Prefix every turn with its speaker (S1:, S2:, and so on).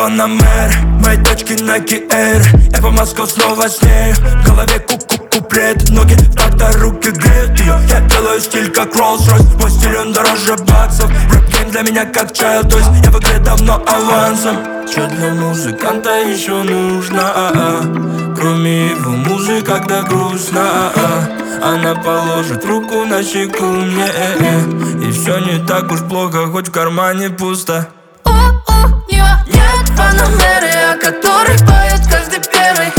S1: Панамер, мои точки Nike Air. Я по Москве снова с ней. В голове куплет, ноги в такт, руки греют ее. Я делаю стиль как Rolls-Royce. Мой стиль он дороже баксов. Рэп-гейм для меня как child, то есть я в игре давно авансом. Что для музыканта еще нужно? Кроме его музыки, когда грустно, она положит руку на щеку мне, и все не так уж плохо, хоть в кармане пусто.
S2: Нет Панамеры, о которой поет каждый первый.